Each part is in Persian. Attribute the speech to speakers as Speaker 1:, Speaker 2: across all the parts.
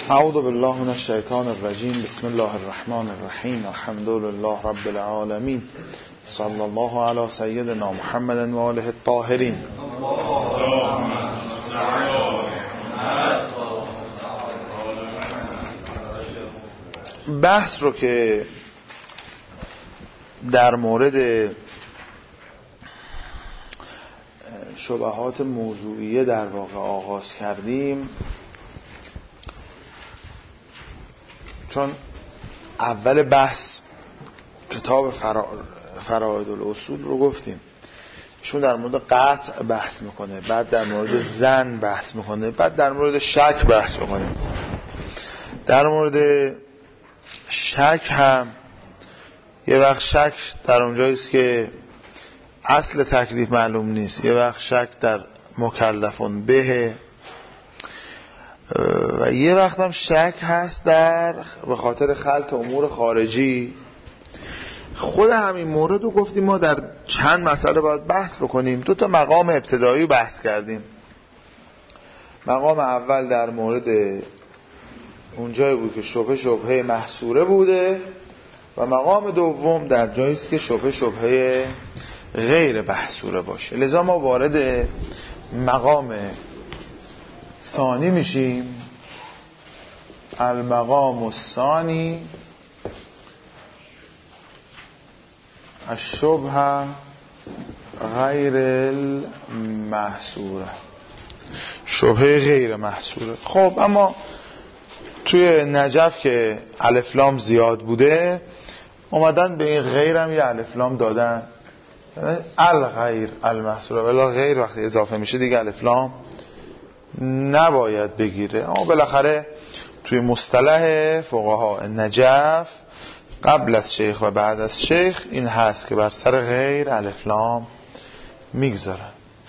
Speaker 1: اعوذ بالله من الشیطان الرجیم. بسم الله الرحمن الرحیم. الحمد لله رب العالمین. صلی الله علی سیدنا محمد و آله الطاهرین. بحث رو که در مورد شبهات موضوعیه در واقع آغاز کردیم، چون اول بحث کتاب فرائد الاصول رو گفتیم، ایشون در مورد قطع بحث میکنه، بعد در مورد ظن بحث میکنه، بعد در مورد شک بحث میکنه. در مورد شک هم یه وقت شک در اونجاییست که اصل تکلیف معلوم نیست، یه وقت شک در مکلفون به، و یه وقت هم شک هست به خاطر خلط امور خارجی. خود همین مورد رو گفتیم ما در چند مسئله باید بحث بکنیم. 2 مقام ابتدایی بحث کردیم. مقام اول در مورد اونجایی بود که شبهه محصوره بوده، و مقام دوم در جاییست که شبهه غیر محصوره باشه. لذا ما وارد مقام ثانی میشیم. المقام الثانی الشبهه غیر المحصوره، شبهه غیر محصوره. خب اما توی نجف که الف لام زیاد بوده، اومدن به این غیر هم یه الف لام دادن، الغیر المحصوره، ولی غیر وقتی اضافه میشه دیگه الف لام نباید بگیره. اما بالاخره توی مصطلح فقها نجف قبل از شیخ و بعد از شیخ این هست که بر سر غیر الف لام میگذارن.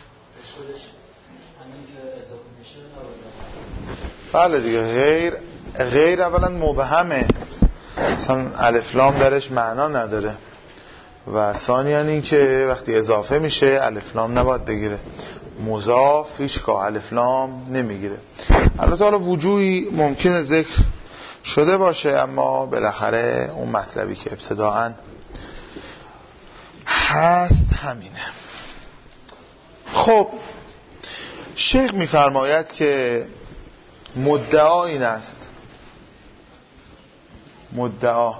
Speaker 1: بله دیگه، غیر اولا مبهمه، اصلا الف لام درش معنا نداره، و ثانیاً این که وقتی اضافه میشه الف لام نباید بگیره. مضاف هیچگاه الف لام نمیگیره. البته حالا وجوهی ممکنه ذکر شده باشه، اما بالاخره اون مطلبی که ابتداعاً هست همینه. خب شیخ میفرماید که مدعا این است، مدعا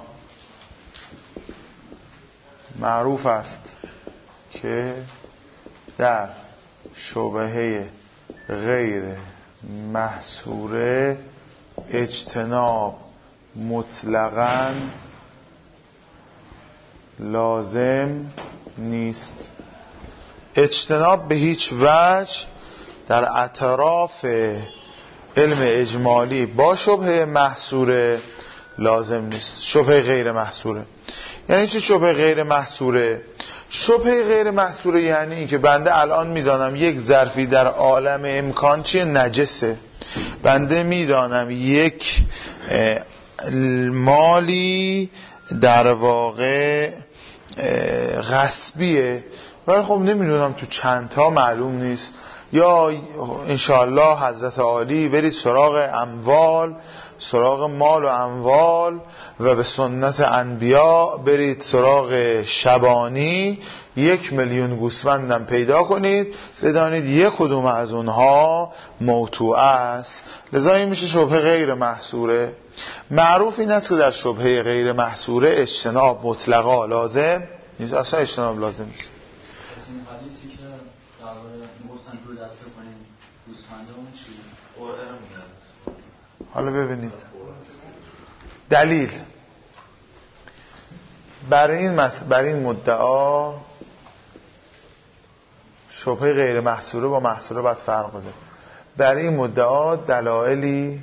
Speaker 1: معروف است که در شبهه غیر محصوره اجتناب مطلقاً لازم نیست. اجتناب به هیچ وجه در اطراف علم اجمالی با شبهه محصوره لازم نیست. شبهه غیر محصوره یعنی چه؟ شبهه غیر محصوره، شبهه غیر محصوره یعنی این که بنده الان میدانم یک ظرفی در عالم امکان چیه؟ نجسه. بنده میدانم یک مالی در واقع غصبیه، ولی خب نمیدونم تو چند تا معلوم نیست. یا انشاءالله حضرت عالی برید سراغ اموال، سراغ مال و اموال، و به سنت انبیا برید سراغ شبانی، 1,000,000 گوسفندم پیدا کنید، بدانید یک کدوم از اونها موتوعه است. لذا این میشه شبهه غیر محصوره. معروف این است که در شبهه غیر محصوره اجتناب مطلقا لازم نیست. اصلا اجتناب لازم نیست.
Speaker 2: این حدیثی که درباره گفتن رو دسته کنین گوسفنده اون چی؟ قرعه رو میاد.
Speaker 1: حالا ببینید دلیل برای این مدعا شبهه غیر محصوره با محصوره باید فرق بده. برای این مدعا دلایلی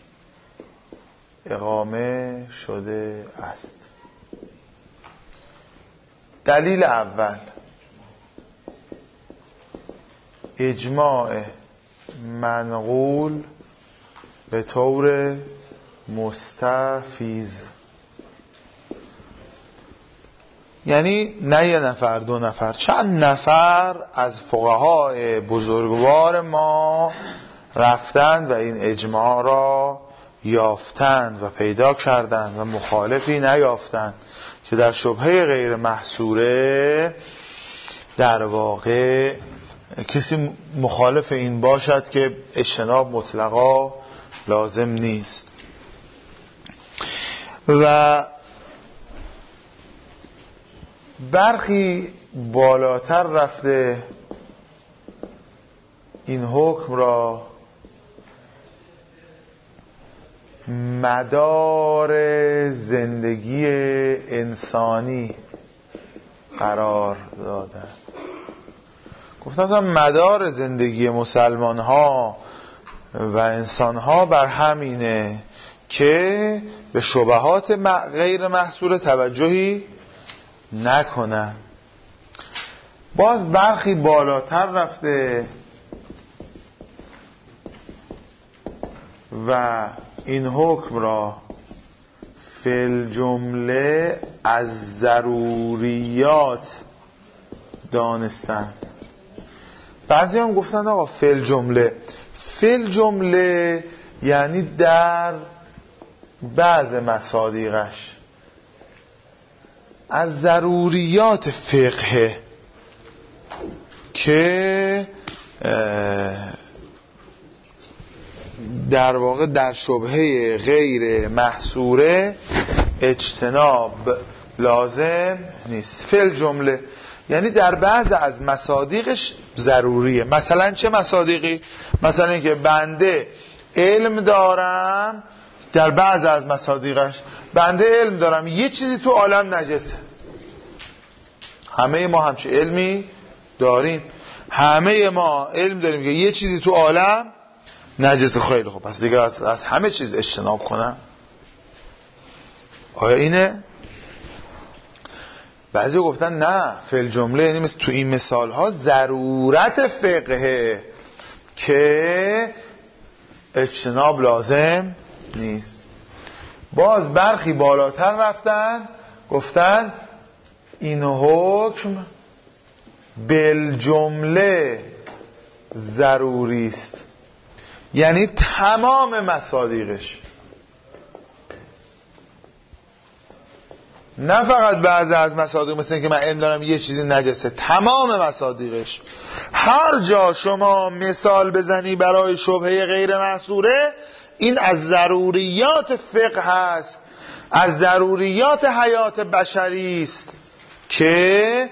Speaker 1: اقامه شده است. دلیل اول اجماع منقول به طور مستفیض، یعنی نه یه نفر، 2 نفر، چند نفر از فقهای بزرگوار ما رفتند و این اجماع را یافتند و پیدا کردند و مخالفی نیافتند که در شبهه غیر محصوره در واقع کسی مخالف این باشد که اجتناب مطلقا لازم نیست. و برخی بالاتر رفته این حکم را مدار زندگی انسانی قرار دادن. گفتن مدار زندگی مسلمان ها و انسان ها بر همینه که به شبهات غیر محصور توجهی نکنن. باز برخی بالاتر رفته و این حکم را فی الجمله از ضروریات دانستند. بعضی هم گفتند آقا فی الجمله یعنی در بعض مصادیقش. از ضروریات فقه که در واقع در شبهه غیر محصوره اجتناب لازم نیست. فی الجمله یعنی در بعض از مصادیقش ضروریه. مثلا چه مصادیقی؟ مثلا اینکه بنده علم دارم، در بعض از مصادیقش بنده علم دارم یه چیزی تو عالم نجسه. همه ما همچه علمی داریم، همه ما علم داریم که یه چیزی تو عالم نجسه. خیلی خوب، پس دیگه از همه چیز اجتناب کنم. آیا اینه؟ بعضی گفتن نه، فی الجمله یعنی مثل تو این مثال ها ضرورت فقهه که اجتناب لازم نیست. باز برخی بالاتر رفتن گفتن این حکم بالجمله ضروری است، یعنی تمام مصادیقش، نه فقط بعضی از مصادیق. مثل اینکه من علم دارم یه چیزی نجسه، تمام مصادیقش. هر جا شما مثال بزنی برای شبهه غیر محصوره، این از ضروریات فقه هست، از ضروریات حیات بشری است که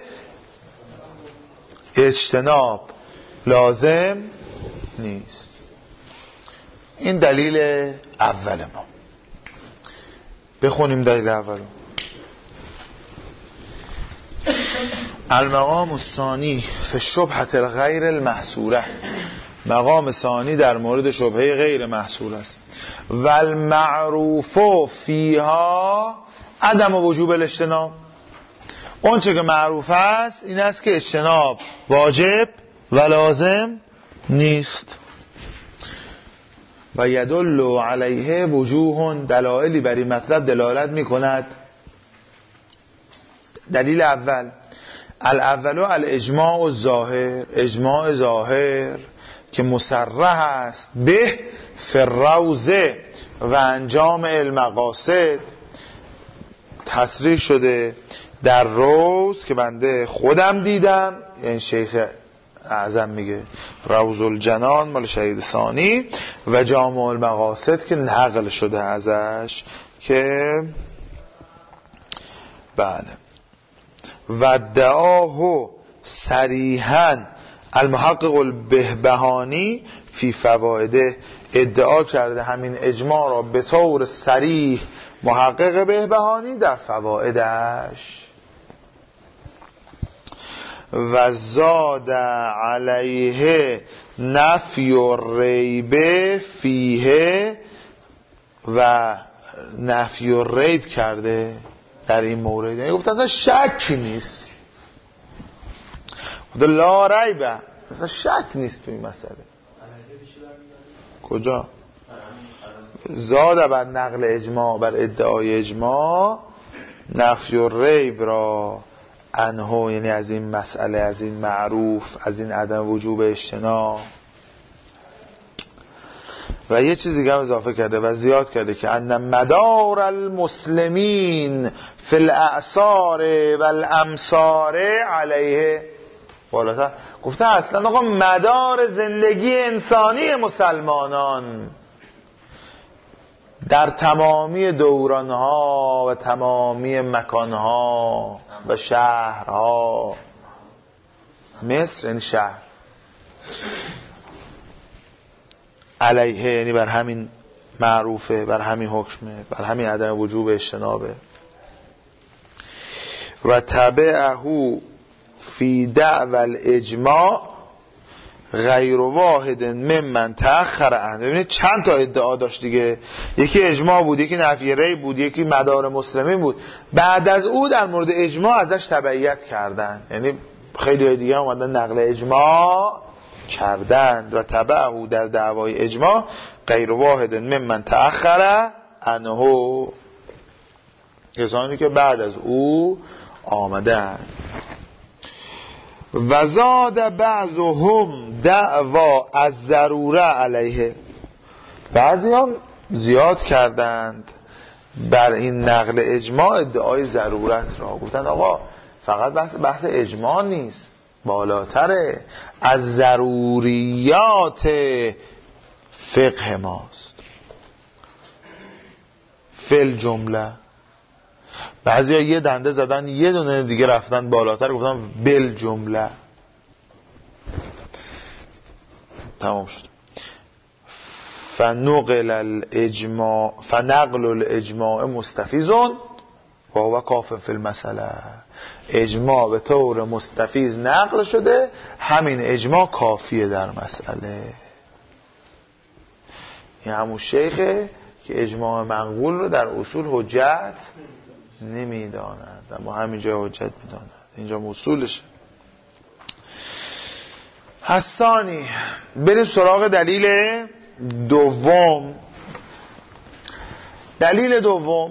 Speaker 1: اجتناب لازم نیست. این دلیل اول ما. بخونیم دلیل اولو. المقام الثانی فی الشبهة الغیر المحصوره. مقام ثانی در مورد شبهه غیر محصور است. و المعروف فیها عدم وجوب الاجتناب. اون چه که معروف است این است که اجتناب واجب و لازم نیست. و یدل علیه وجوه، دلایلی بر این مطلب دلالت می کند. دلیل اول، الاول الاجماع الظاهر، اجماع ظاهر که مصرح است به فی الروضه و انجام المقاصد، تصریح شده در روض که بنده خودم دیدم، یعنی شیخ اعظم میگه روض الجنان مال شهید ثانی، و جامع المقاصد که نقل شده ازش که بله. و دعاه صریحا المحقق البهبهانی فی فوائده، ادعا کرده همین اجماع را به طور صریح محقق بهبهانی در فوائدش. و زاد علیه نفی الریب فیه، و نفی الریب کرده در این مورد، یعنی گفت اصلا شکی نیست، گفت لا ریبه، اصلا شک نیست تو این مسئله. کجا؟ زاد بر نقل اجماع، بر ادعای اجماع، نفی الریب را عنه، یعنی از این مسئله، از این معروف، از این عدم وجوب اجتناب. و یه چیز دیگه هم اضافه کرده و زیاد کرده که ان مدار المسلمین فی الاعصار و الامصار علیه، بالاتر گفته اصلا آقا مدار زندگی انسانی مسلمانان در تمامی دورانها و تمامی مکانها و شهرها، مصر یعنی شهر، علیه یعنی بر همین معروفه، بر همین حکمه، بر همین عدم وجوب اجتنابه. و تبعه فی دعوى الاجماع غیر واحد ممن تأخر عنه. ببینید چند تا ادعا داشت دیگه، یکی اجماع بود، یکی نفی ری بود، یکی مدار مسلمین بود. بعد از او در مورد اجماع ازش تبعیت کردن، یعنی خیلی دیگه اومدن نقل اجماع کردند. و تبعه در دعوای اجماع غیر واحد ممن تأخر عنه، کسانی که بعد از او آمدن. و زاد بعضهم دعوا از ضروره علیه، بعضی هم زیاد کردند بر این نقل اجماع ادعای ضرورت را. گفتند آقا فقط بحث اجماع نیست، بالاتره، از ضروریات فقه ماست. فل جمله بعضی ها یه دنده زدن یه دونه دیگه رفتن بالاتر گفتن بل جمله. تمام شد. فنقل الاجماع مستفیزون و هو کاف فی المسئله. اجماع به طور مستفیز نقل شده، همین اجماع کافیه در مسئله. این همون شیخه که اجماع منقول رو در اصول حجت نمیداند، اما همینجا حجت میداند. اینجا اصولشه. حسانی. بریم سراغ دلیل دوم. دلیل دوم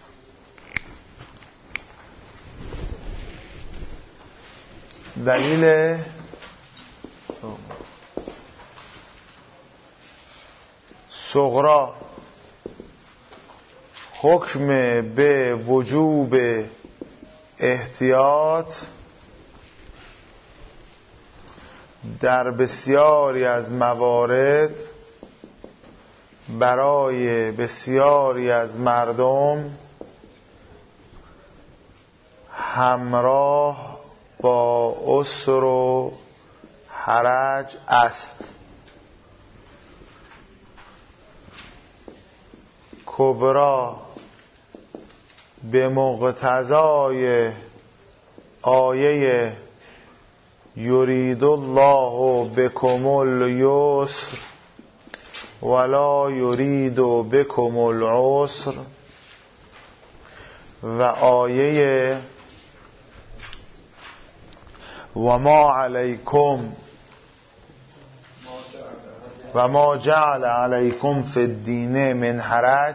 Speaker 1: صغرا حکم به وجوب احتیاط در بسیاری از موارد برای بسیاری از مردم همراه با عسر و حرج است. کبرا به مقتضای آیه یرید الله بکم الیسر ولا یرید بکم العسر و آیه و ما جعل علیکم فی الدین من حرج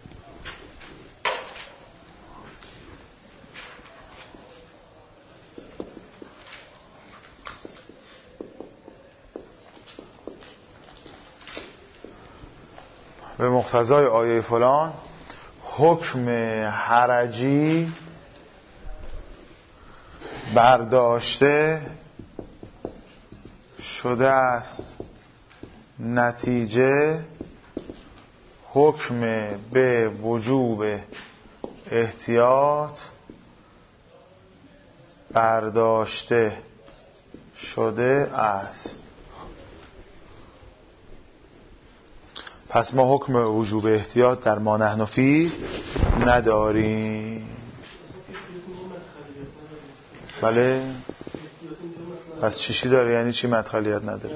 Speaker 1: به مقتضای آیه فلان حکم حرجی برداشته شده است، نتیجه حکم به وجوب احتیاط برداشته شده است. پس ما حکم وجوب احتیاط در ما نحن فیه نداریم. بله، پس چیشی داره؟ یعنی چی مدخلیت نداره؟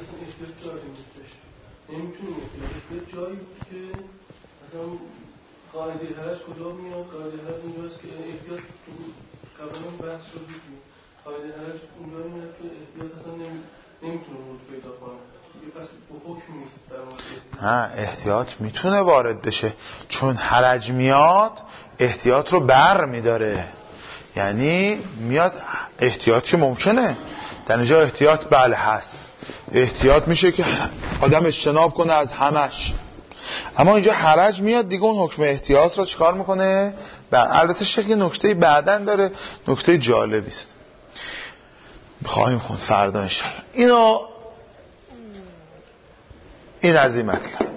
Speaker 3: جایی بود که مثلا قاعده حرج کجا میاد؟ قاعده حرج اونجاست که احتیاط قبلا بحث شد بود. قاعده حرج اونجا میاد که احتیاط اصلا نمیتونه ورود پیدا کنه. پس به حکم نیست در مورد.
Speaker 1: نه، احتیاط میتونه وارد بشه، چون حرج میاد احتیاط رو بر میداره. یعنی میاد احتیاط که ممکنه، در اینجا احتیاط بله هست، احتیاط میشه که آدم اجتناب کنه از همش، اما اینجا حرج میاد دیگه اون حکم احتیاط را چیکار میکنه؟ البته شکل نکته بعدن داره، نکته جالبی است خواهیم خوند فردا انشالله. این از این مطلب.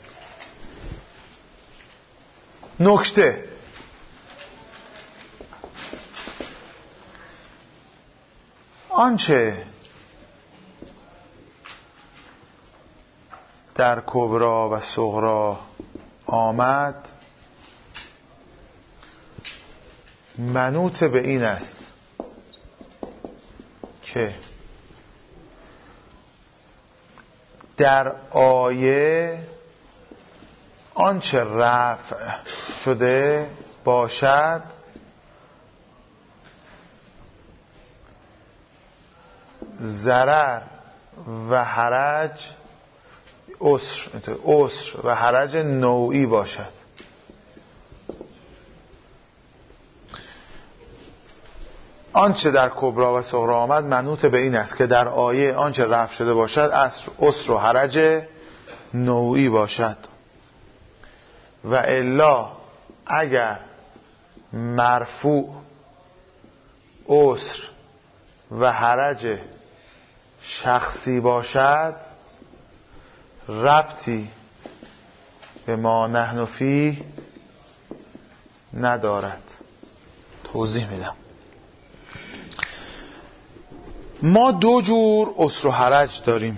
Speaker 1: نکته آنچه در کبرا و صغرا آمد منوط به این است که در آیه آنچه رفع شده باشد ضرر و حرج عسر و حرج نوعی باشد. آنچه در کبرا و صغرا آمد منوط به این است که در آیه آنچه رفع شده باشد عسر و حرج نوعی باشد و الا اگر مرفوع عسر و حرج شخصی باشد ربطی به ما نحن فیه ندارد. توضیح میدم. ما دو جور عسر و حرج داریم.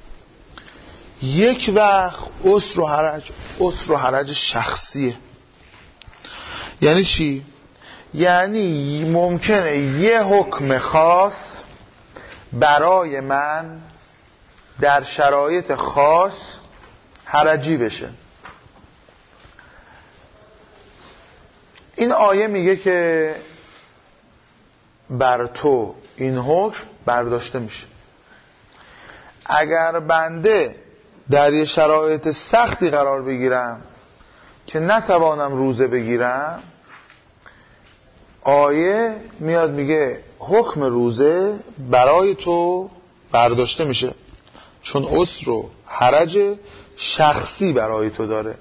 Speaker 1: یک وقت عسر و حرج شخصیه. یعنی چی؟ یعنی ممکنه یه حکم خاص برای من در شرایط خاص حرجی بشه. این آیه میگه که بر تو این حکم برداشته میشه. اگر بنده در یه شرایط سختی قرار بگیرم که نتوانم روزه بگیرم، آیه میاد میگه حکم روزه برای تو برداشته میشه، چون عسر و حرج شخصی برای تو داره.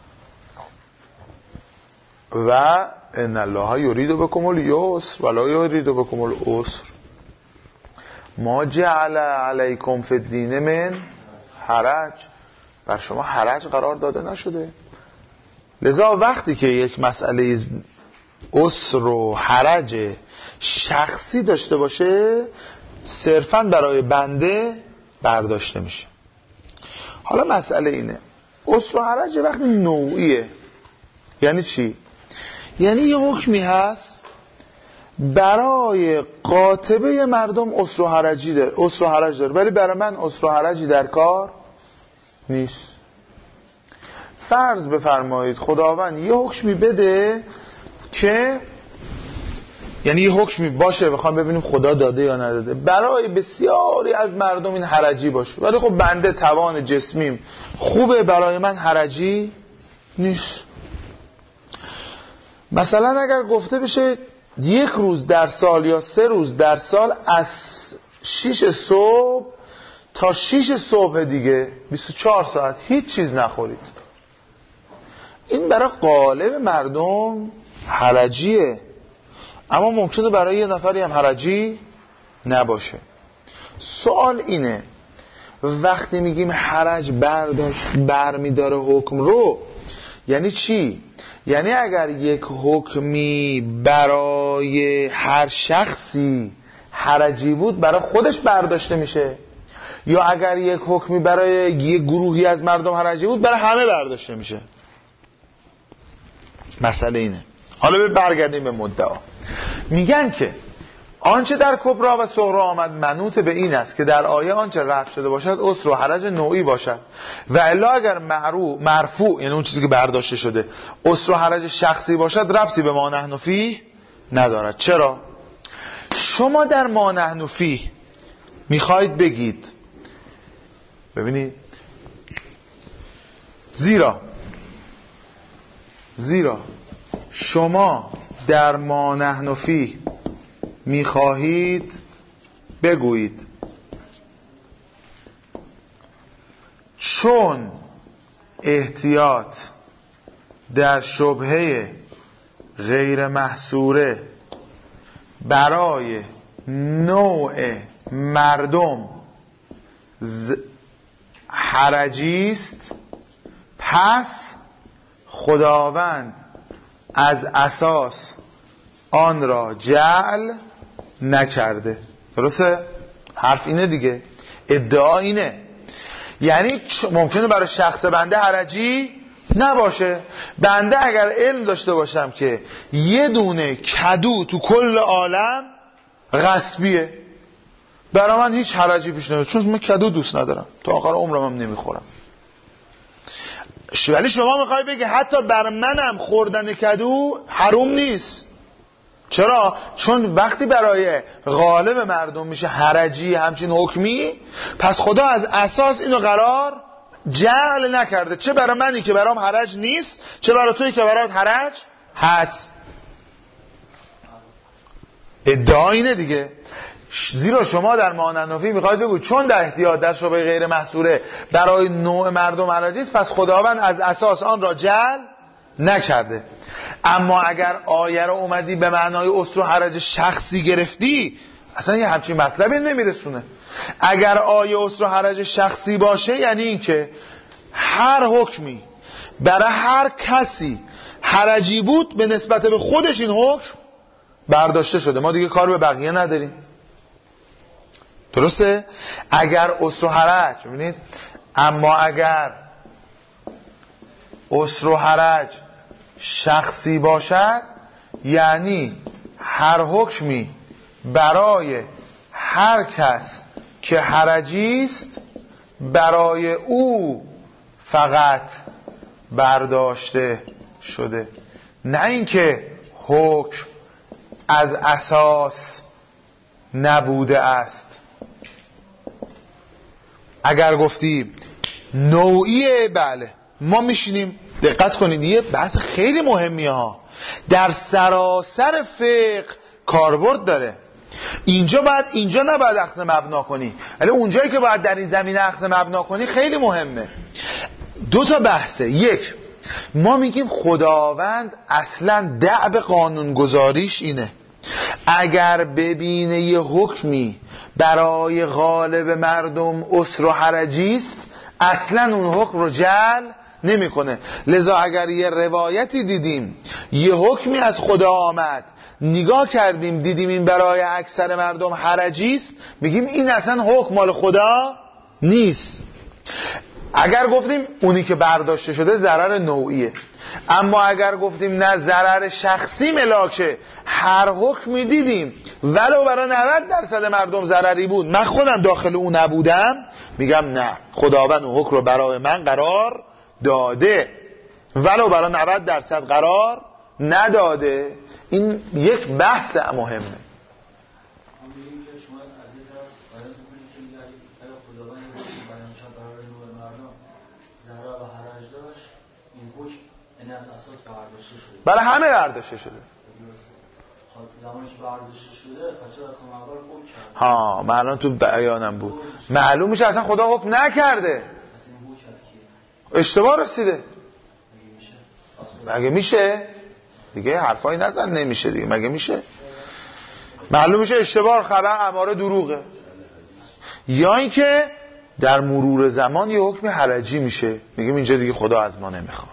Speaker 1: و ان الله یرید بکم الیسر ولا یرید بکم العسر ما جعل علیکم فی الدین من حرج. بر شما حرج قرار داده نشده. لذا وقتی که یک مسئله عسر و حرج شخصی داشته باشه صرفاً برای بنده برداشته میشه. حالا مسئله اینه عسر و حرج وقتی نوعیه. یعنی چی؟ یعنی یه حکمی هست برای قاطبه مردم عسر و حرج داره ولی برای من عسر و حرجی در کار نیست. فرض بفرمایید خداوند یه حکمی بده که یعنی یه حکمی باشه بخوام ببینیم خدا داده یا نداده، برای بسیاری از مردم این حرجی باشه ولی خب بنده توان جسمیم خوبه، برای من حرجی نیست. مثلا اگر گفته بشه 1 روز در سال یا 3 روز در سال از 6 صبح تا 6 صبح دیگه 24 ساعت هیچ چیز نخورید، این برای غالب مردم حرجیه، اما ممکنه برای یه نفری هم حرجی نباشه. سوال اینه وقتی میگیم حرج برمیداره حکم رو، یعنی چی؟ یعنی اگر یک حکمی برای هر شخصی حرجی بود برای خودش برداشته میشه، یا اگر یک حکمی برای یک گروهی از مردم حرجی بود برای همه برداشته میشه. مسئله اینه. حالا برگردیم به مدعا. میگن که آنچه در کبرا و صغرا آمد منوط به این است که در آیه آنچه رفع شده باشد عسر و حرج نوعی باشد و الا اگر مرفوع یعنی اون چیزی که برداشته شده عسر و حرج شخصی باشد ربطی به ما نحن فیه ندارد. چرا؟ شما در ما نحن فیه میخواید بگید ببینید زیرا شما در ما نحن فیه میخواهید بگویید چون احتیاط در شبهه غیر محصوره برای نوع مردم حرجی است، پس خداوند از اساس آن را جعل نکرده. درسته؟ حرف اینه دیگه، ادعا اینه. یعنی ممکنه برای شخص بنده حرجی نباشه. بنده اگر علم داشته باشم که یه دونه کدو تو کل عالم غصبیه، برای من هیچ حرجی پیش نمیاد، چون من کدو دوست ندارم، تا آخر عمرم هم نمیخورم. ولی شما میخوای بگی حتی بر منم خوردن کدو حروم نیست. چرا؟ چون وقتی برای غالب مردم میشه حرجی همچین حکمی، پس خدا از اساس اینو قرار جعل نکرده، چه برای منی که برام حرج نیست، چه برای تویی که برات حرج هست. ادعا اینه دیگه. زیرا شما در ماننفی میخواید بگو چون در احتیاط در شبهه غیر محصوره برای نوع مردم حرجی است، پس خداوند از اساس آن را جعل نکرده. اما اگر آیه رو اومدی به معنای اسر و حرج شخصی گرفتی، اصلا یه همچین مطلبی نمیرسونه. اگر آیه اسر و حرج شخصی باشه یعنی این که هر حکمی برای هر کسی حرجی بود به نسبت به خودش این حکم برداشته شده، ما دیگه کار به بقیه نداریم. درسته؟ اگر اسر و حرج، ببینید، اما اگر اسر و حرج شخصی باشد یعنی هر حکمی برای هر کس که حرجی است برای او فقط برداشته شده، نه اینکه حکم از اساس نبوده است. اگر گفتیم نوعیه، بله، ما میشینیم. دقت کنید، یه بحث خیلی مهمیه ها، در سراسر فقه کاربرد داره. اینجا نباید اخذ مبنا کنی، ولی اونجایی که باید در این زمینه اخذ مبنا کنی خیلی مهمه. دو تا بحثه. یک، ما میگیم خداوند اصلا دأب قانونگذاریش اینه اگر ببینه یه حکمی برای غالب مردم اسر و حرجی است، اصلا اون حکم رو جعل نمیکنه. لذا اگر یه روایتی دیدیم یه حکمی از خدا آمد، نگاه کردیم دیدیم این برای اکثر مردم حرجی است، میگیم این اصلا حکم مال خدا نیست. اگر گفتیم اونی که برداشته شده ضرر نوعیه، اما اگر گفتیم نه ضرر شخصی ملاکه، هر حکمی دیدیم ولو برای 90% مردم ضرری بود، من خودم داخل اون نبودم، میگم نه، خداوند اون حکم رو برای من قرار داده ولو برای 90% قرار نداده. این یک بحث مهمه. برای همه برداشته شده.
Speaker 2: زمانی که برداشته شده پس اصلا اول حکم کرد.
Speaker 1: ها، معلوم تو بیانم بود. معلوم میشه اصلا خدا حکم نکرده. اشتباه رسیده. مگه میشه؟ دیگه حرفایی نزن نمیشه دیگه. مگه میشه؟ معلوم میشه اشتباه خبر اماره دروغه. یا اینکه در مرور زمان یه حکم حرجی میشه، میگیم اینجا دیگه خدا از ما نمیخواد.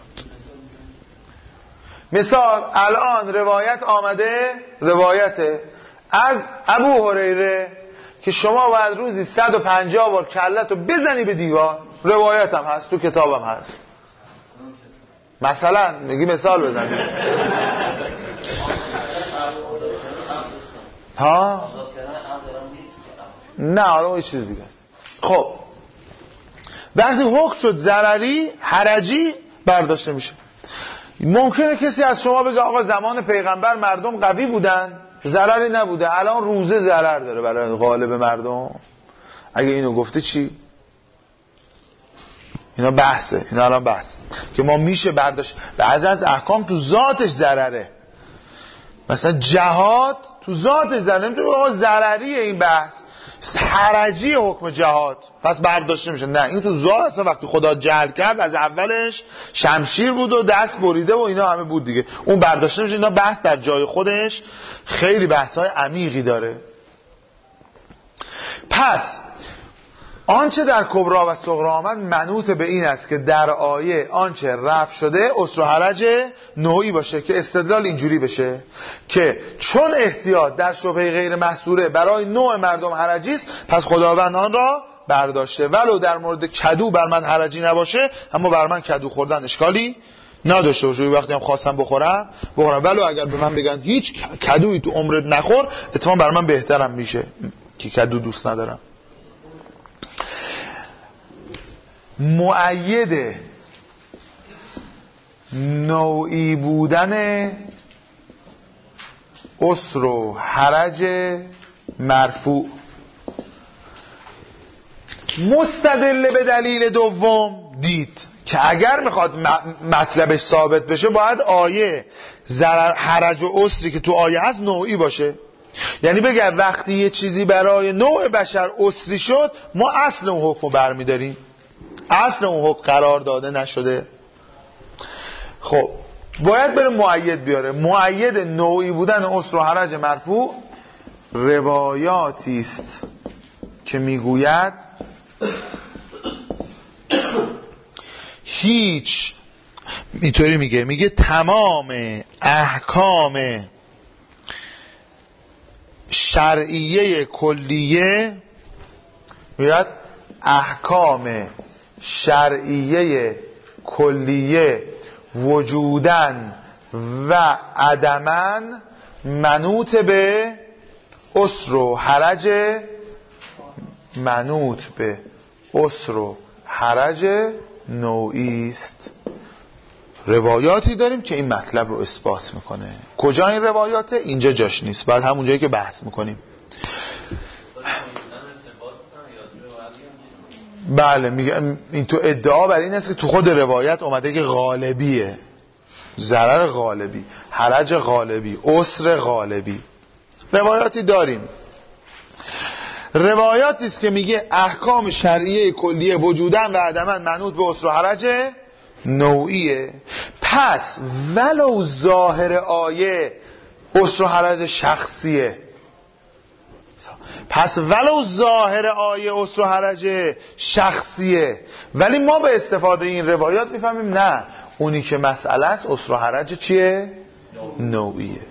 Speaker 1: مثال الان روایت آمده، روایته از ابو هریره که شما باید روزی 150 بار کلتو بزنی به دیوار. روایت هم هست، تو کتابم هست. مثلا میگی مثال بزنی. ها؟ نه، حالا یه چیز دیگه است. خب بعضی حکم شد ضرری، حرجی برداشته میشه. ممکنه کسی از شما بگه آقا زمان پیغمبر مردم قوی بودن، ضرری نبوده، الان روزه ضرر داره برای غالب مردم. اگه اینو گفته چی؟ اینا بحثه، اینا الان بحث که ما میشه برداشت. بعضی از احکام تو ذاتش ضرره، مثلا جهاد تو ذاتش ضرره، نمیتونه آقا ضرریه این بحث. حرجی حکم جهاد، پس برداشته میشه. نه، این تو ذات اصلا وقتی خدا جهل کرد از اولش شمشیر بود و دست بریده و اینا همه بود دیگه، اون برداشته میشه. اینا بحث در جای خودش خیلی بحث‌های عمیقی داره. پس آنچه در کبرا و صغرا آمد منوط به این است که در آیه آنچه رفع شده عسر و حرج نوعی باشه، که استدلال اینجوری بشه که چون احتیاط در شبهه غیر محصوره برای نوع مردم حرجی است، پس خداوند آن را برداشته. ولو در مورد کدو بر من حرجی نباشه، اما بر من کدو خوردن اشکالی نداشته باشه. وقتی هم خواستم بخورم ولو اگر به من بگن هیچ کدویی تو عمرت نخور، اتفاقا بر من بهترم میشه که کدو دوست ندارم. مؤید نوعی بودن عسر و حرج مرفوع، مستدل به دلیل دوم دید که اگر میخواد مطلبش ثابت بشه باید آیه ضرر حرج و عسری که تو آیه هست نوعی باشه. یعنی بگه وقتی یه چیزی برای نوع بشر عسری شد، ما اصل اون حکم رو برمیداریم، اصل اون حکم قرار داده نشده. خب باید بره مؤید بیاره. مؤید نوعی بودن عسر و حرج مرفوع روایاتی است که میگوید هیچ، اینطوری میگه تمام احکام شرعیه کلیه، میگه احکام شرعیه کلیه وجودن و عدمن منوط به عسر و حرج، منوط به عسر و حرج نوعی است. روایاتی داریم که این مطلب رو اثبات میکنه. کجا این روایاته؟ اینجا جاش نیست، بعد همون جایی که بحث میکنیم. بله، میگه این تو ادعا بر این است که تو خود روایت اومده که غالبیه، ضرر غالبی، حرج غالبی، عسر غالبی. روایاتی داریم. روایاتی است که میگه احکام شرعیه کلیه وجودن و عدمن منوط به عسر و حرج نوعیه. پس ولو ظاهر آیه عسر و حرج شخصیه، پس ولو ظاهر آیه عسر و حرج شخصیه، ولی ما به استفاده این روایات میفهمیم نه، اونی که مسئله است عسر و حرج چیه؟ نوعیه.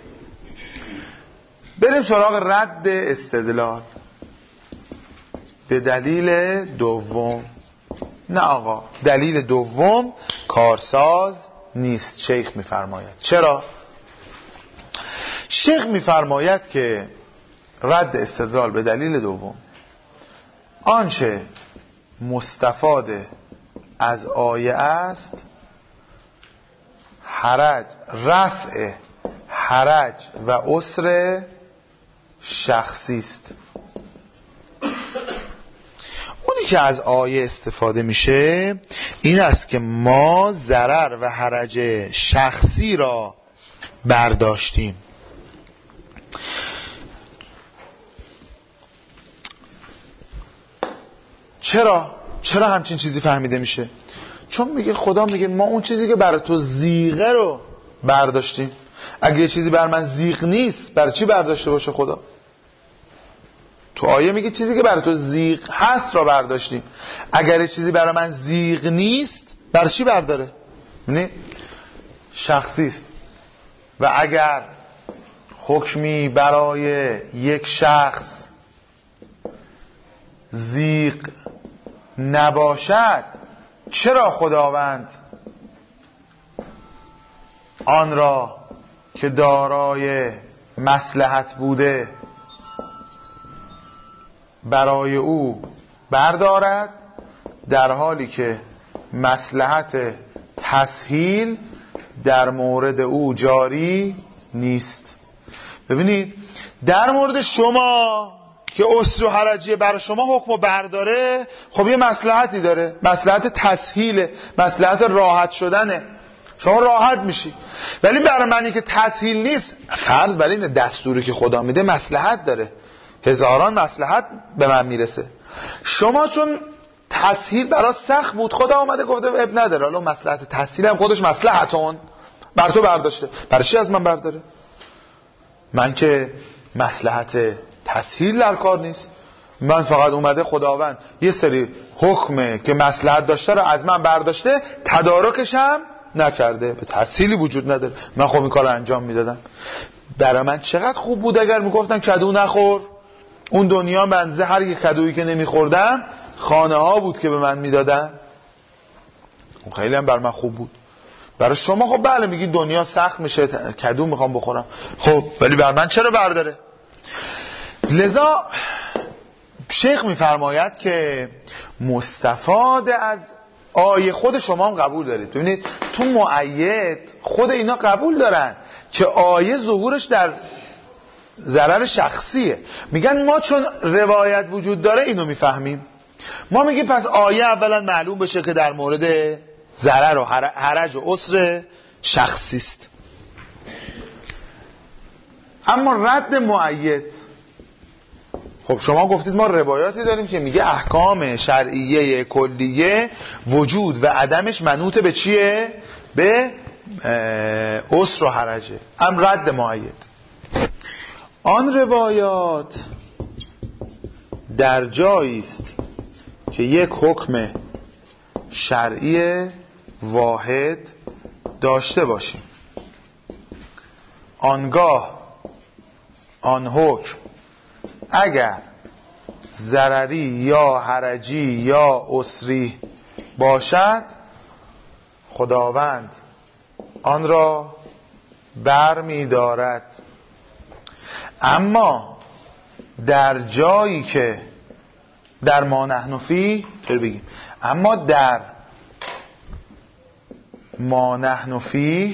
Speaker 1: بریم سراغ رد استدلال به دلیل دوم. نه آقا، دلیل دوم کارساز نیست. شیخ میفرماید. چرا؟ شیخ میفرماید که رد استدلال به دلیل دوم آنچه مستفاد از آیه است حرج، رفع حرج و عسر شخصی است. اونی که از آیه استفاده میشه این است که ما ضرر و حرج شخصی را برداشتیم. چرا همچین چیزی فهمیده میشه؟ چون میگه خدا میگه ما اون چیزی که برای تو زیغه رو برداشتیم. اگه یه چیزی بر من زیغ نیست برای چی برداشته باشه خدا؟ تو آیه میگه چیزی که برای تو زیغ هست را برداشتیم. اگر یه چیزی برای من زیغ نیست برای چی برداره؟ نه شخصی است. و اگر حکمی برای یک شخص زیغ نباشد، چرا خداوند آن را که دارای مصلحت بوده برای او بردارد، در حالی که مصلحت تسهیل در مورد او جاری نیست؟ ببینید در مورد شما که عسر و حرجیه برای شما حکم برداره، خب یه مصلحتی داره، مصلحت تسهیله، مصلحت راحت شدنه، شما راحت میشی. ولی برای منی که تسهیل نیست، فرض بر این دستوری که خدا میده مصلحت داره، هزاران مصلحت به من میرسه. شما چون تسهیل برات سخت بود، خدا آمده گفته اب نداره، حالا مصلحت تسهیل هم خودش مصلحتون بر تو برداشته، برای چی از من برداره؟ من که مصلحت تسهیل در کار نیست، من فقط اومده خداوند یه سری حکمه که مصلحت داشته رو از من برداشته، تدارکش هم نکرده، به تسهیلی وجود نداره، من خب این کار رو انجام میدادم. برای من چقدر خوب بود اگر میگفتم کدو نخور. اون دنیا منزه هر یک کدویی که نمیخوردم خانه ها بود که به من میدادن، خیلی هم بر من خوب بود. برای شما خب بله میگی دنیا سخت میشه، کدو میخوام بخورم، خب ولی بر من چرا برداره؟ لذا شیخ میفرماید که مستفاد از آیه خود شما هم قبول دارید. ببینید تو مؤید خود اینا قبول دارن که آیه ظهورش در ضرر شخصیه. میگن ما چون روایت وجود داره اینو میفهمیم. ما میگیم پس آیه اولا معلوم بشه که در مورد ضرر و حرج و عسر شخصی است. اما رد مؤید، خب شما گفتید ما روایاتی داریم که میگه احکام شرعیه کلیه وجود و عدمش منوط به چیه؟ به عسر و حرجه. ام رد مؤید. آن روایات در جایی است که یک حکم شرعی واحد داشته باشیم، آنگاه آن حکم اگر ضرری یا حرجی یا عسری باشد خداوند آن را برمی دارد. اما در جایی که در ما نحن فیه بگیم، اما در ما نحن فیه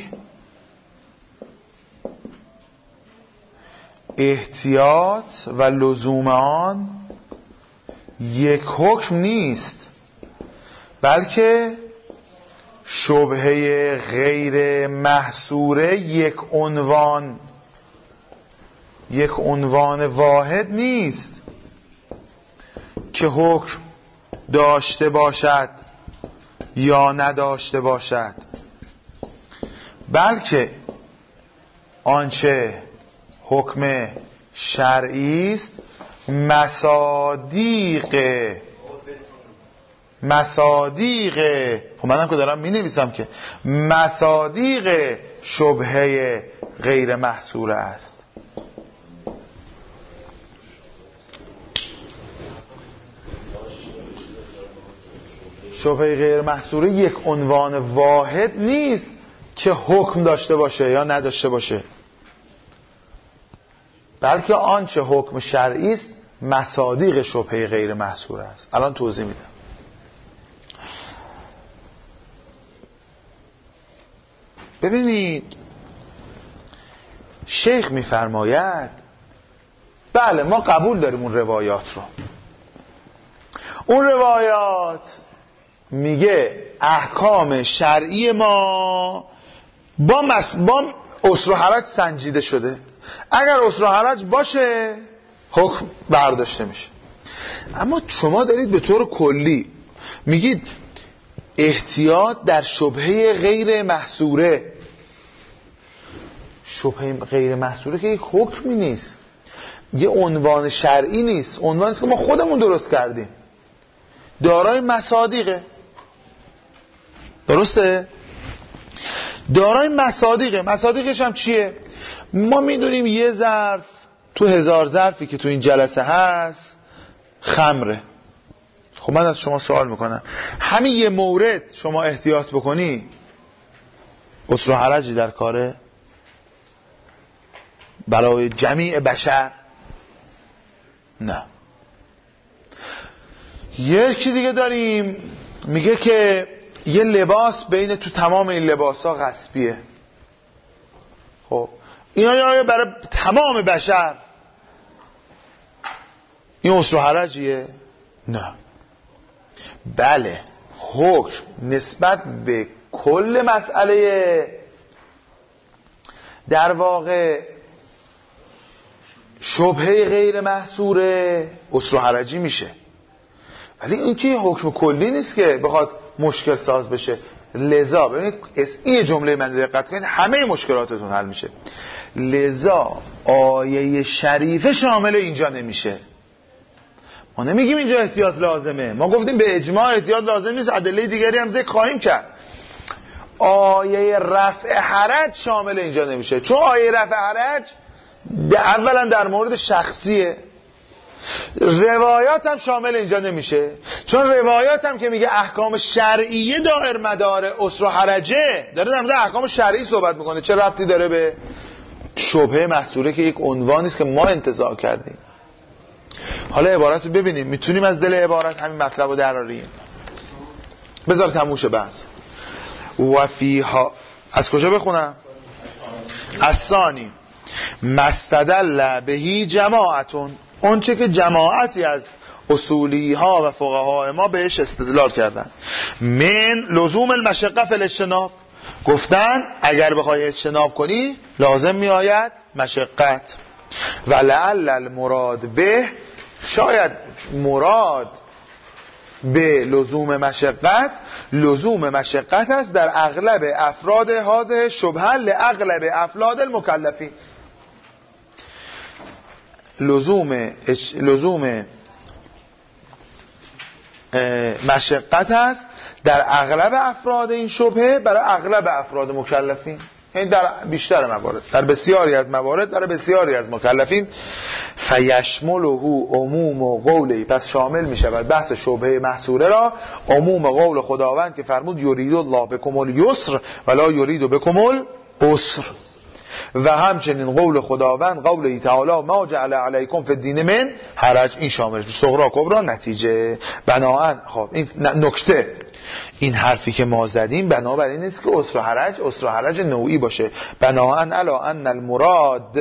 Speaker 1: احتیاط و لزوم آن یک حکم نیست، بلکه شبهه غیر محصوره یک عنوان واحد نیست که حکم داشته باشد یا نداشته باشد، بلکه آنچه حکم شرعی است مصادیق خب منم که دارم می نویسم که مصادیق شبهه غیر محصوره است. شبهه غیر محصوره یک عنوان واحد نیست که حکم داشته باشه یا نداشته باشه، بلکه آنچه حکم شرعی است مصادیق شبهه غیر محصوره است. الان توضیح میدم. ببینید شیخ میفرماید بله ما قبول داریم اون روایات رو. اون روایات میگه احکام شرعی ما با عسر و حرج سنجیده شده، اگر عسر و حرج باشه حکم برداشته میشه. اما شما دارید به طور کلی میگید احتیاط در شبهه غیر محصوره. شبهه غیر محصوره که یک حکمی نیست، یه عنوان شرعی نیست، عنوانی است که ما خودمون درست کردیم، دارای مصادیقه. درسته؟ دارای مصادیقه. مصادیقش هم چیه؟ ما میدونیم یه ظرف تو 1000 ظرفی که تو این جلسه هست خمره. خب من از شما سوال میکنم همین یه مورد شما احتیاط بکنی عسر و حرجی در کاره برای جمیع بشر؟ نه. یکی دیگه داریم میگه که یه لباس بین تو تمام این لباس ها غصبیه. خب اینا برای تمام بشر این عسر و حرجیه؟ نه. بله حکم نسبت به کل مسئله در واقع شبهه غیر محصوره اسر و حرجی میشه. ولی این که حکم کلی نیست که بخواد مشکل ساز بشه. لذا ببینید این جمله من دقت کنید همه مشکلاتتون حل میشه. لذا آیه شریفه شامل اینجا نمیشه. ما نمیگیم اینجا احتیاط لازمه، ما گفتیم به اجماع احتیاط لازم نیست، ادله دیگری هم ذکر خواهیم کرد. آیه رفع حرج شامل اینجا نمیشه، چون آیه رفع حرج اولا در مورد شخصیه، روایات هم شامل اینجا نمیشه، چون روایات هم که میگه احکام شرعیه دائر مدار اسر و حرجه، داره در مورد احکام شرعی صحبت میکنه. چه ربطی داره به شبهه محصوره که یک عنوانی است که ما انتزاع کردیم؟ حالا عبارت رو ببینیم، میتونیم از دل عبارت همین مطلب رو دراریم. بذار تموش بحث. و فیها، از کجا بخونم؟ از ثانی مستدل بهی جماعتون، اون چه که جماعتی از اصولی ها و فقها ما بهش استدلال کردن. من لزوم المشقه فی الاجتناب، گفتن اگر بخوای اجتناب کنی لازم می آید مشقت. و لعل المراد به، شاید مراد به لزوم مشقت، لزوم مشقت است در اغلب افراد هذه شبهه لاغلب افراد المکلفین. لزوم مشقت است در اغلب افراد این شبهه برای اغلب افراد مکلفین، یعنی در بیشتر موارد، در بسیاری از موارد برای بسیاری از مکلفین. فیشمله عموم قولی، پس شامل می شود بحث شبهه محصوره را عموم قول خداوند که فرمود یرید الله بکم الیسر ولا یرید بکم العسر، و همچنین قول خداوند قوله تعالی ما جعل علیکم فی الدین من حرج، این شامل صغرا کبرا نتیجه. بنابراین خب این نکته، این حرفی که ما زدیم بنابراین نیست که اسر و حرج نوعی باشه. بنابراین الا ان المراد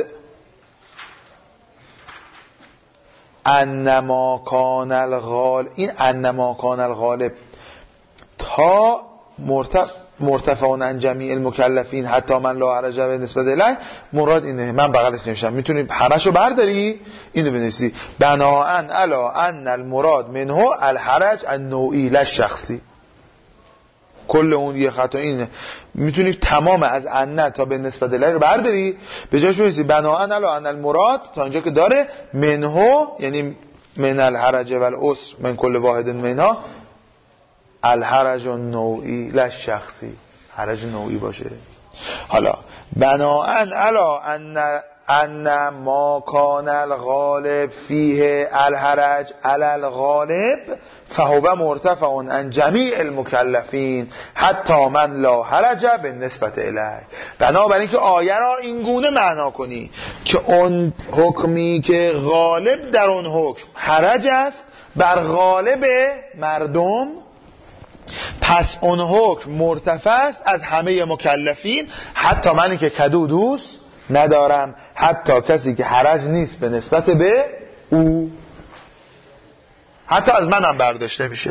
Speaker 1: انما کان الغالب، این انما کان الغالب تا مرتفعون عن جمیع المکلفین حتی من لا حرج به نسبت الیه، مراد اینه. من بغلش نوشتم، میتونی حرجو برداری اینو بنویسی. بناءً علی ان المراد منه الحرج النوعی لا شخصی. کل اون یه خطا اینه، میتونی تمام از ان تا به نسبت الیه رو برداری، به جاش بنویسی بناءً علی ان المراد تا اینجا که داره منه، یعنی من الحرج والعسر من کل واحد منها الحرج النوعی لا شخصی، حرج نوعی باشه. حالا بناءً علی ان ما کان الغالب فیه الحرج علی الغالب فهو مرتفع عن جمیع المکلفین حتی من لا حرج بالنسبت الیه. بنابراین که آیه را این گونه معنا کنی که اون حکمی که غالب در اون حکم حرج است بر غالب مردم، پس اون حکم مرتفع است از همه مکلفین، حتی منی که کدو دوست ندارم، حتی کسی که حرج نیست به نسبت به او، حتی از منم برداشته میشه.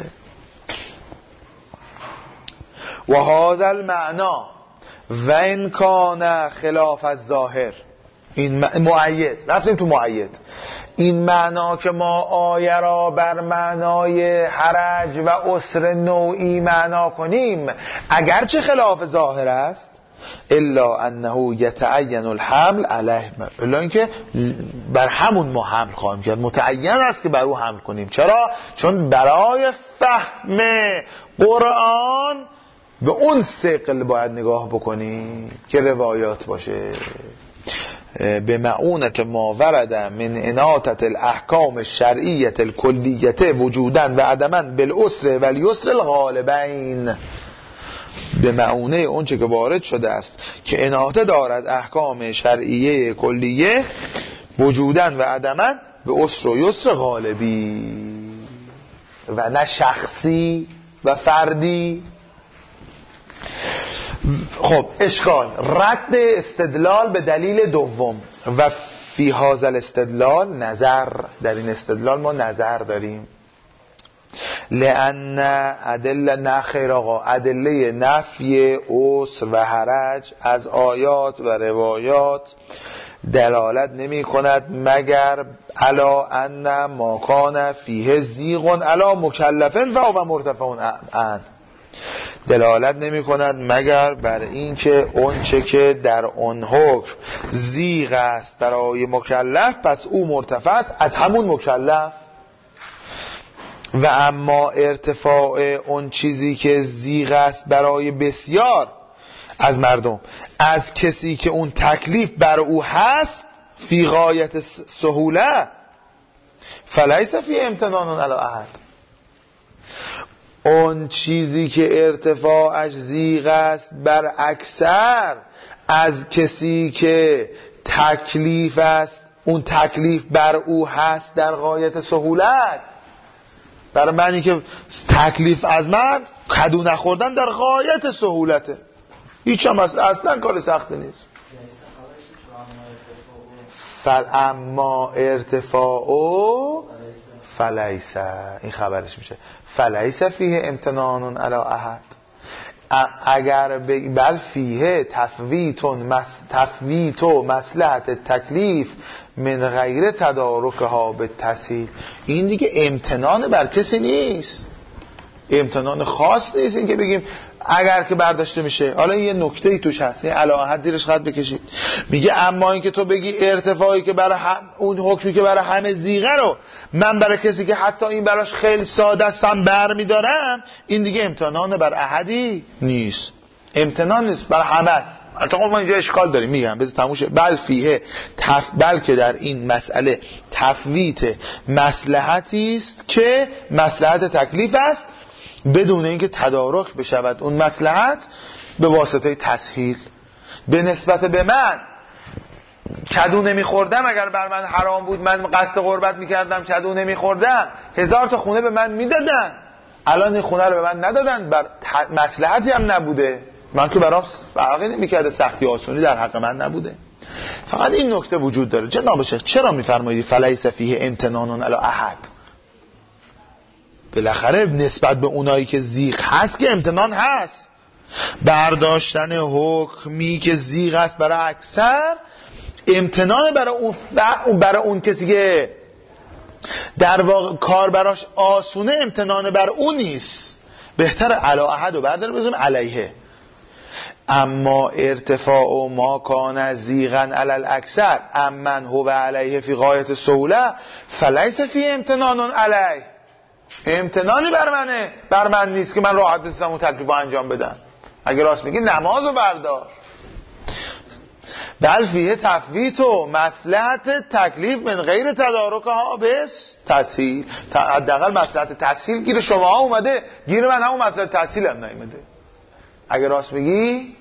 Speaker 1: و هذا المعنا و ان کان خلاف الظاهر، این مؤید، رفتیم تو مؤید. این معنا که ما آیه را بر معنای حرج و عسر نوعی معنا کنیم اگرچه خلاف ظاهر است، الا انه یتعین الحمل علیه، الا اینکه بر همون ما حمل خواهیم کرد، متعین است که بر او حمل کنیم. چرا؟ چون برای فهم قرآن به اون ثقل باید نگاه بکنیم که روایات باشه. به معونت ما ورد من اناطت الاحکام الشرعیت الکلیت وجودن و عدمن بالعسر و الیسر الغالبین، به معونه اون چه که وارد شده است که اناطه دارد احکام شرعیه کلیه وجودن و عدمن به عسر و یسر غالبی و نه شخصی و فردی. خب اشکال رد استدلال به دلیل دوم. و فی هذا الاستدلال نظر، در این استدلال ما نظر داریم. لأن ادله نخیر آقا، ادله نفی عسر و حرج از آیات و روایات دلالت نمی کند مگر علا ان ما کان فیه زیغ علا مکلفن فهو مرتفع عنه. دلالت نمی کند مگر بر این که اون چه که در اون حکم زیغ است برای مکلف پس او مرتفع است از همون مکلف. و اما ارتفاع اون چیزی که زیغ است برای بسیار از مردم از کسی که اون تکلیف بر او هست فی غایت سهوله فلیس فی امتنان علی احد. اون چیزی که ارتفاعش زیغ است بر اکثر از کسی که تکلیف است اون تکلیف بر او هست در غایت سهولت. برای معنی که تکلیف از من کدو نخوردن در غایت سهولته، هیچ هم اصلا کار سختی نیست. اما ارتفاعو فلیس، این خبرش میشه فلیس فیه امتنان علی احد. اگر بل فیه تفویت و مصلحت تکلیف من غیر تدارکها به تسهیل. این دیگه امتنان بر کسی نیست، امتنان خاص نیست این که بگیم اگر که برداشته میشه. حالا یه نکته ای توش هست، این علی احد زیرش خط بکشید. میگه اما این که تو بگی ارتفاعی که برای اون حکمی که برای همه زیغه رو من برای کسی که حتی این براش خیلی ساده استم برمیدارم، این دیگه امتنان بر احدی نیست، امتنان نیست برای همه است. البته ما اینجا اشکال داریم، میگم بذار تموم شه. بل فیه بلکه در این مسئله تفویت مصلحتی است که مصلحت تکلیف است بدون اینکه تدارک بشود اون مصلحت به واسطه تسهیل. به نسبت به من کدو نمیخوردم، اگر بر من حرام بود من قصد قربت میکردم کدو نمیخوردم 1000 تا خونه به من میدادن، الان این خونه رو به من ندادن، بر مصلحتی هم نبوده، من که برام فرقی نمیکرده، سختی آسونی در حق من نبوده. فقط این نکته وجود داره. جناب شیخ چرا میفرمایید فلیس فیه امتنان علی احد؟ بالاخره نسبت به اونایی که زیغ هست که امتنان هست. برداشتن حکمی که زیغ است برای اکثر امتنان برای اون کسی که در واقع کار براش آسونه، امتنان بر اون نیست. بهتر علی احد و بردار بزنیم علیه. اما ارتفاع ما کان زیغا علی الاکثر امن هو علیه فی غایت سهوله فلیس فی امتنان علیه. امتنانی بر من نیست که من راحت نیستم اون تکلیف رو انجام بدم. اگه راست میگی نمازو بردار. بل فیه تفویت و مصلحت تکلیف من غیر تدارکها به تسهیل. حداقل مصلحت تسهیل گیر شما ها اومده، گیر من همون مصلحت تسهیل هم نیومده. اگه راست میگی.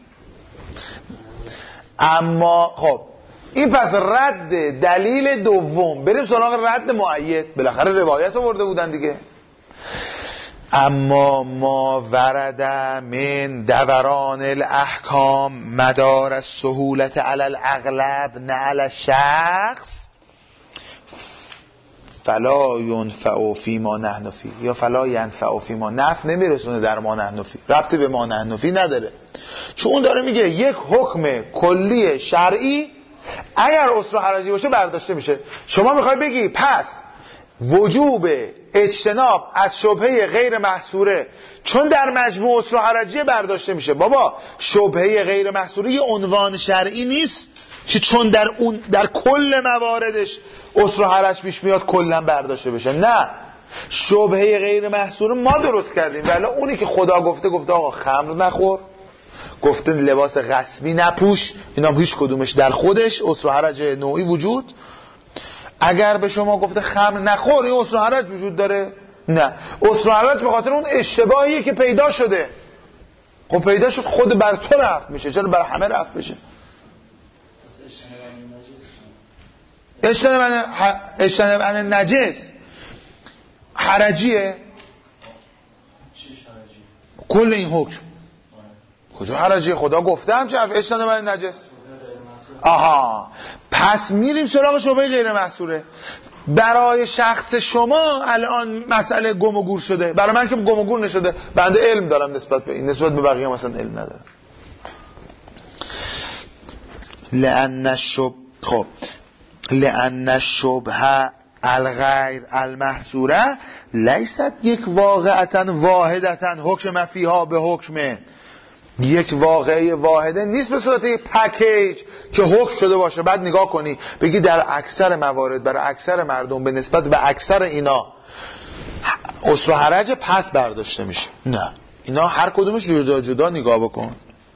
Speaker 1: اما خب این پس رد دلیل دوم، بریم سراغ رد مؤید. بالاخره روایت آورده بودن دیگه. اما ما ورد من دوران الاحکام مدار السهولت علی الاغلب نه علی الشخص فلا ینفع فی ما نحن فی، یا فلا ینفع فی ما، نفع نمیرسونه در ما نحن فی، ربطی به ما نحن فی نداره. چون اون داره میگه یک حکم کلی شرعی اگر اسر و حرجی باشه برداشته میشه. شما میخوای بگی پس وجوب اجتناب از شبهه غیر محصوره چون در مجموع اسر و حرجی برداشته میشه. بابا شبهه غیر محصوره یه عنوان شرعی نیست که چون در کل مواردش اسر و حرج پیش میاد کلا برداشته بشه. نه، شبهه غیر محصوره ما درست کردیم، ولی اونی که خدا گفته آقا خمر نخور، گفته لباس غصبی نپوش، اینا هیچ کدومش در خودش اسر و حرج نوعی وجود. اگر به شما گفته خمر نخور، این اسر و حرج وجود داره؟ نه، اسر و حرج به خاطر اون اشتباهیه که پیدا شده. خب پیدا شد، خود بر تو رفت میشه، چرا بر همه رفت بشه؟ اجتناب نجس حرجیه؟ کل این حکم کجا حرجیه؟ خدا گفته هم چه حرف اجتناب نجس. آها، پس میریم سراغ شبهه غیر محصوره. برای شخص شما الان مسئله گم و گور شده، برای من که گم و گور نشده، بنده علم دارم نسبت به این، نسبت به بقیه مثلا علم ندارم. لأن خب خب لأن الشبهه الغیر المحصوره لیست یک واقعتا واحدتا حکم فیها به حکمه، یک واقعه واحده نیست به صورت یک پکیج که حکم شده باشه بعد نگاه کنی بگی در اکثر موارد برای اکثر مردم به نسبت به اکثر اینا اسر و حرج پس برداشته میشه. نه، اینا هر کدومش جدا جدا نگاه بکن.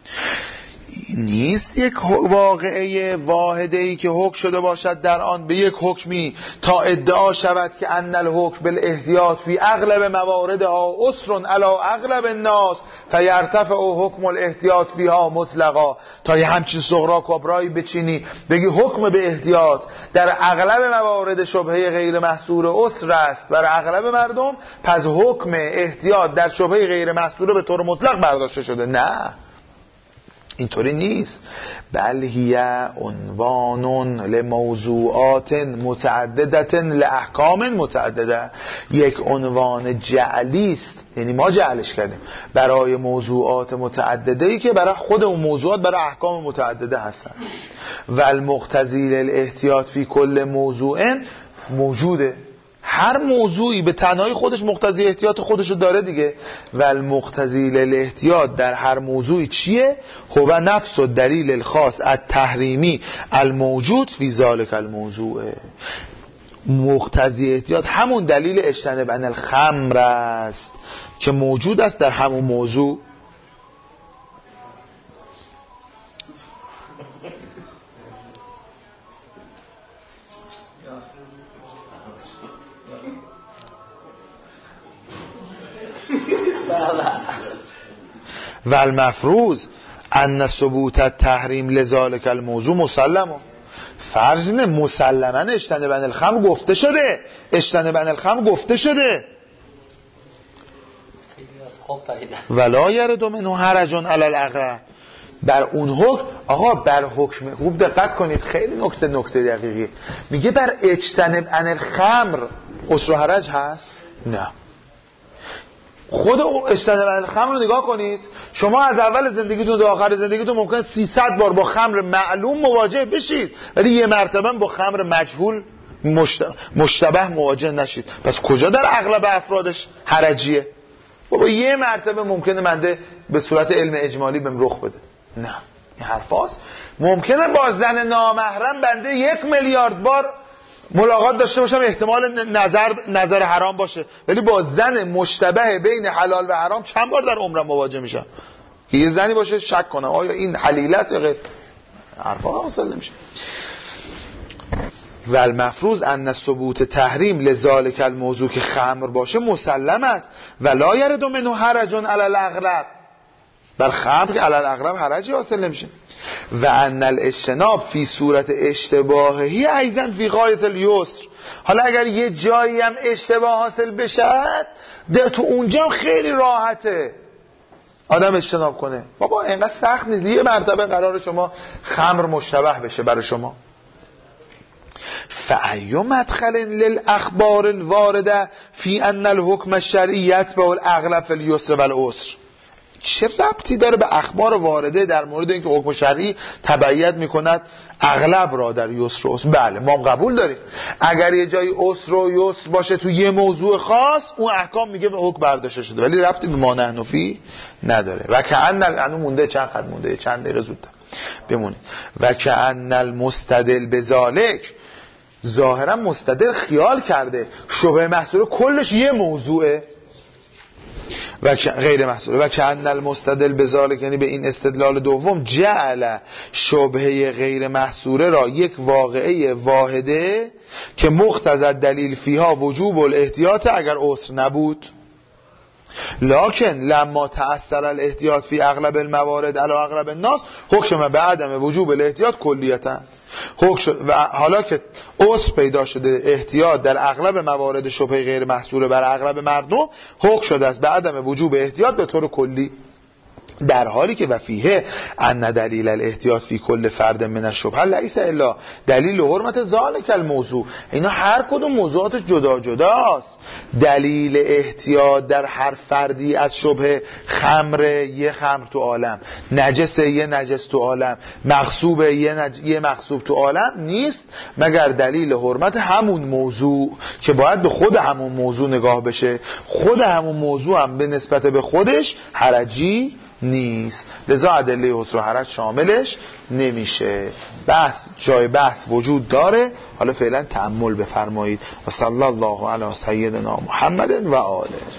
Speaker 1: نیست یک واقعه واحده‌ای که حکم شده باشد در آن به یک حکمی تا ادعا شود که ان الحکم بالاحتیاط فی اغلب مواردها اسر علی اغلب الناس فیرتفع حکم الاحتیاط فیها مطلقا. تا یه همچین صغرا کبرایی بچینی بگی حکم به احتیاط در اغلب موارد شبهه غیر محصور اسر است برای اغلب مردم، پس حکم احتیاط در شبهه غیر محصور به طور مطلق برداشته شده. نه، اینطوری نیست. بل هی عنوان لموضوعات متعددت لاحکام متعدده، یک عنوان جعلی است، یعنی ما جعلش کردیم برای موضوعات متعدده‌ای که برای خود اون موضوعات برای احکام متعدده هستن. و المقتضی للاحتیاط فی کل موضوع موجوده، هر موضوعی به تنهایی خودش مقتضی احتیاط خودشو داره دیگه. و المقتضی للاحتیاط در هر موضوعی چیه؟ هو نفس و دلیل الخاص التحریمی الموجود فی ذالک الموضوع. مقتضی احتیاط همون دلیل اجتناب عن الخمر است که موجود است در همون موضوع. و المفروض ان ثبوت التحریم لذالک الموضوع مسلم. فرض اینه مسلما اجتناب عن الخمر گفته شده، اجتناب عن الخمر گفته شده. ولا یرد منه حرج علی الاغرب. بر اون حکم، آقا بر حکم خوب دقت کنید، خیلی نکته دقیقی میگه بر اجتناب عن الخمر اسر و حرج هست؟ نه. خود اجتناب عن الخمر رو نگاه کنید، شما از اول زندگیتون تا آخر زندگیتون ممکن 300 بار با خمر معلوم مواجه بشید ولی یه مرتبه با خمر مجهول مشتبه مواجه نشید. پس کجا در اغلب افرادش حرجیه؟ بابا یه مرتبه ممکنه منده به صورت علم اجمالی بهم رخ بده. نه، این حرفاست. ممکنه با زن نامحرم بنده 1 میلیارد بار ملاقات داشته باشم، احتمال نظر حرام باشه، ولی با زن مشتبه بین حلال و حرام چند بار در عمرم مواجه میشم. یه زنی باشه شک کنم آیا این حلیله است یا غیر. حرفا حاصل نمیشه. و المفروض ان ثبوت تحریم لذالک الموضوع که خمر باشه مسلم است. و لا یرد منه حرج علی الاغرب. بر خمر که علی الاغرب حرجی حاصل نمیشه. و ان الاجتناب فی صورت اشتباهی ایضا فی غایت الیسر. حالا اگر یه جایی هم اشتباه حاصل بشه تو اونجا هم خیلی راحته آدم اجتناب کنه. بابا اینقدر سخت نیست، یه مرتبه قرار شما خمر مشتبه بشه برای شما. فأی مدخل للاخبار الوارده فی ان الحکم الشرعی یتبع الاغلب فی الیسر والعسر. چه ربطی داره به اخبار وارده در مورد اینکه حکم شرعی تبعیت میکند اغلب را در یسر و عسر؟ بله ما قبول داریم اگر یه جایی عسر و یسر باشه تو یه موضوع خاص اون احکام میگه به حکم برداشته شده، ولی ربطی به ما نحن فیه نداره. و کأن الانو مونده چند خط مونده، چند دقیقه زودتر بمونید. و کأن المستدل بذالک، ظاهرا مستدل خیال کرده شبهه محصوره کلش یه موضوعه و غیر محصوره. و کأن المستدل بذالک، یعنی به این استدلال دوم، جعل شبهه غیر محصوره را یک واقعه واحده که مقتضی دلیل فیها وجوب الاحتیاط اگر عسر نبود. لکن لما تأثر الاحتیاط فی اغلب الموارد علی اغلب الناس حکم به عدم وجوب الاحتیاط کلیتا. و حالا که عسر پیدا شده احتیاط در اغلب موارد شبهه غیر محصوره بر اغلب مردم حکم شده است به عدم وجوب احتیاط به طور کلی. در حالی که وفیه ان دلیل الاحتیاط فی کل فرد من الشبهه لیس الا دلیل حرمت ذالک الموضوع. اینا هر کدوم موضوعات جدا جداست. دلیل احتیاط در هر فردی از شبهه خمر، یه خمر تو عالم، نجس، یه نجس تو عالم، مغصوب، یه مغصوب تو عالم نیست مگر دلیل حرمت همون موضوع که باید به خود همون موضوع نگاه بشه. خود همون موضوع هم به نسبت به خودش حرجی نیست، لذا ادله حصر و حرج شاملش نمیشه. جای بحث وجود داره، حالا فعلا تأمل بفرمایید. و صلی الله علی سیدنا محمد و آله.